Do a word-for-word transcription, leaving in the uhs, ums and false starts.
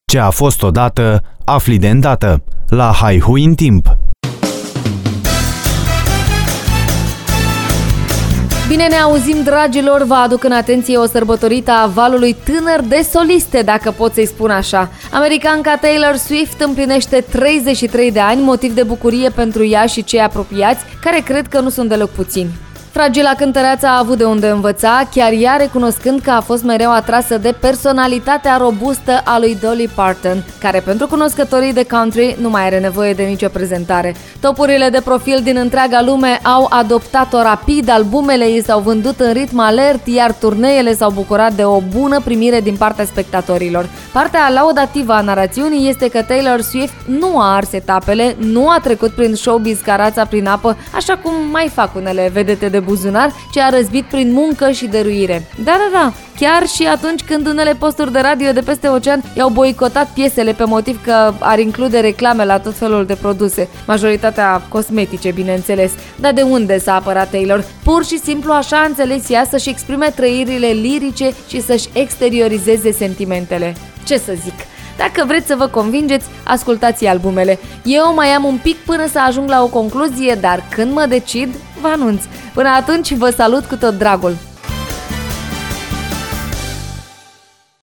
Ce a fost odată, afli de îndată. La Haihui în timp. Bine ne auzim, dragilor, vă aduc în atenție o sărbătorită a valului tânăr de soliste, dacă pot să-i spun așa. Americanca Taylor Swift împlinește treizeci și trei de ani, motiv de bucurie pentru ea și cei apropiați, care cred că nu sunt deloc puțini. Fragila cântăreață a avut de unde învăța, chiar ea recunoscând că a fost mereu atrasă de personalitatea robustă a lui Dolly Parton, care pentru cunoscătorii de country nu mai are nevoie de nicio prezentare. Topurile de profil din întreaga lume au adoptat-o rapid, albumele ei s-au vândut în ritm alert, iar turneele s-au bucurat de o bună primire din partea spectatorilor. Partea laudativă a narațiunii este că Taylor Swift nu a ars etapele, nu a trecut prin showbiz ca rața prin apă, așa cum mai fac unele vedete de buzunar, ce a răzbit prin muncă și dăruire. Da, da, da, chiar și atunci când unele posturi de radio de peste ocean i-au boicotat piesele pe motiv că ar include reclame la tot felul de produse, majoritatea cosmetice, bineînțeles. Dar de unde s-a apărat Taylor? Pur și simplu așa a înțeles ea să-și exprime trăirile lirice și să-și exteriorizeze sentimentele. Ce să zic? Dacă vreți să vă convingeți, ascultați albumele. Eu mai am un pic până să ajung la o concluzie, dar când mă decid, vă anunț. Până atunci, vă salut cu tot dragul!